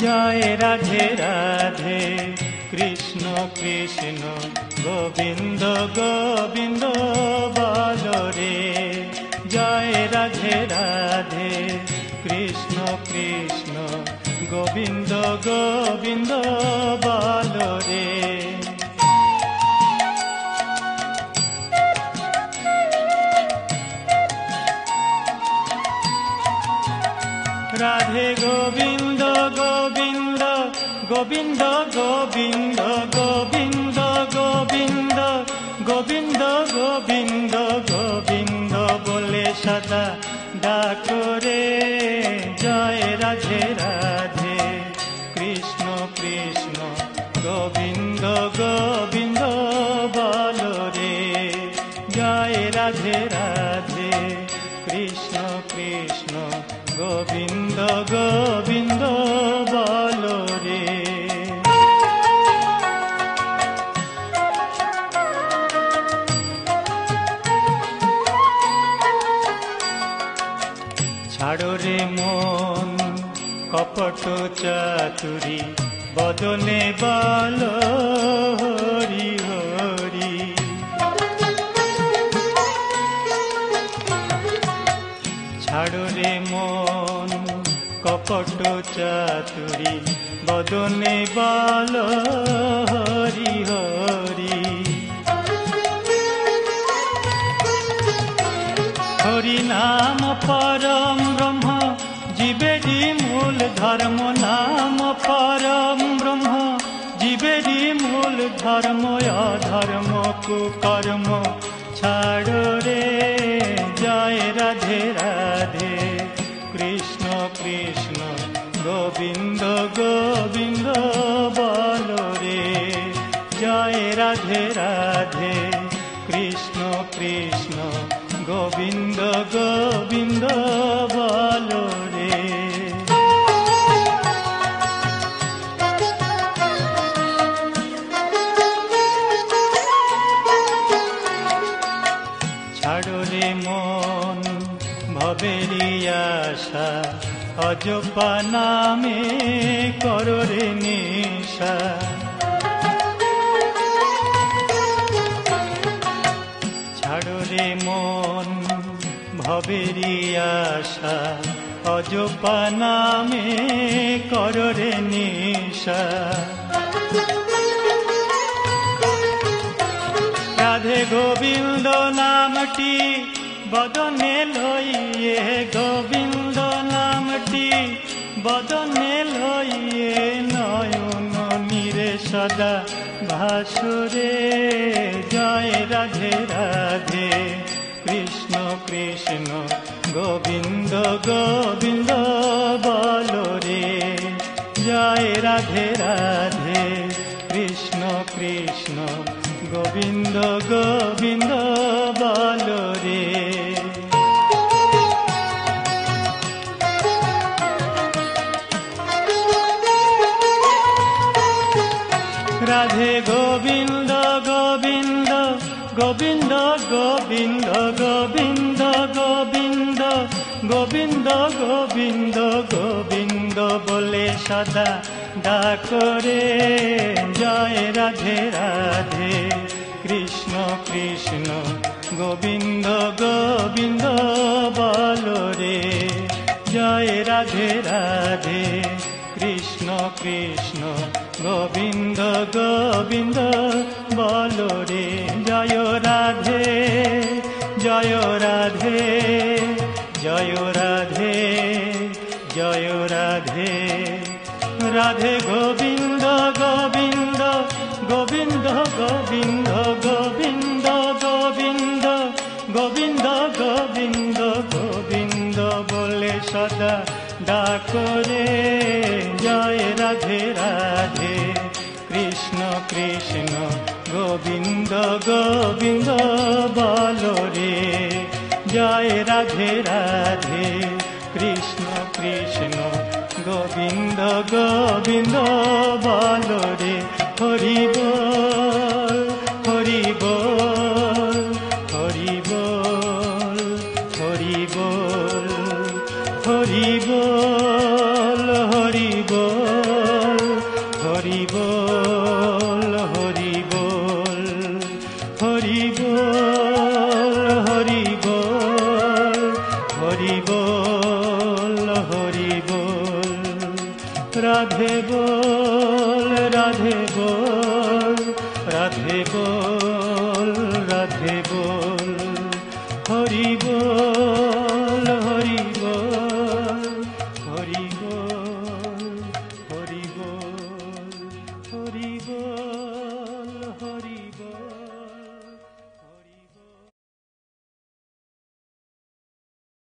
জয় রাধে রাধে কৃষ্ণ কৃষ্ণ গোবিন্দ গোবিন্দ বল রে। জয় রাধে রাধে কৃষ্ণ কৃষ্ণ গোবিন্দ গোবিন্দ বল রে। রাধে গোবিন্দ গোবিন্দ গোবিন্দ গোবিন্দ গোবিন্দ গোবিন্দ গোবিন্দ গোবিন্দ গোবিন্দ বলে সদা ডাকো রে। জয় রাধে রাধে কৃষ্ণ কৃষ্ণ গোবিন্দ গোবিন্দ বল রে। জয় রাধে রাধে কৃষ্ণ কৃষ্ণ গোবিন্দ গোবিন্দ বল রে। ছাড়ো রে মন কপট চাতুরি বদনে বল হরি হরি। ছাড়ো রে মন কপট চাতুরি বদনে বল হরি হরি। হরি নাম পরম ব্রহ্ম জীবেরি মূল ধর্ম। নাম পরম ব্রহ্ম জীবেরি মূল ধর্ম। অধর্ম কুকর্ম ছাড়ো রে। জয় রাধে রাধে কৃষ্ণ কৃষ্ণ গোবিন্দ গোবিন্দ বল রে। জয় রাধে রাধে কৃষ্ণ কৃষ্ণ গোবিন্দ গোবিন্দ বল রে। ছাড়ো রে মন ভবেরি আশা অজপা নামে করো রে নিশা। ছাড়ো রে মন ভবেরি আশা অজপা নামে করো রে নিশা। রাধে গোবিন্দ নামটি বদনে লইয়ে। গোবিন্দ নামটি বদনে লইয়ে নয়ন নীরে সদা ভাসুরে। জয় রাধে রাধে কৃষ্ণ কৃষ্ণ গোবিন্দ গোবিন্দ বল রে। জয় রাধে রাধে কৃষ্ণ কৃষ্ণ গোবিন্দ গোবিন্দ বল রে। রাধে গোবিন্দ গোবিন্দ গোবিন্দ গোবিন্দ গোবিন্দ গোবিন্দ গোবিন্দ গোবিন্দ গোবিন্দ বলে সদা ডাকো রে। জয় রাধে রাধে কৃষ্ণ কৃষ্ণ গোবিন্দ গোবিন্দ বল রে। জয় রাধে রাধে কৃষ্ণ কৃষ্ণ গোবিন্দ গোবিন্দ বল রে। জয় রাধে জয় রাধে জয় রাধে জয় রাধে। রাধে গোবিন্দ গোবিন্দ গোবিন্দ গোবিন্দ গোবিন্দ গোবিন্দ গোবিন্দ গোবিন্দ গোবিন্দ বলে সদা ডাকো রে। জয় রাধে রাধে কৃষ্ণ কৃষ্ণ গোবিন্দ গোবিন্দ বল রে। জয় রাধে রাধে কৃষ্ণ কৃষ্ণ গোবিন্দ গোবিন্দ বল রে। হরি বল হরি বল হরি বল হরি বল হরি বল হরি বল। হরি বল, হরি বল, রাধে বল।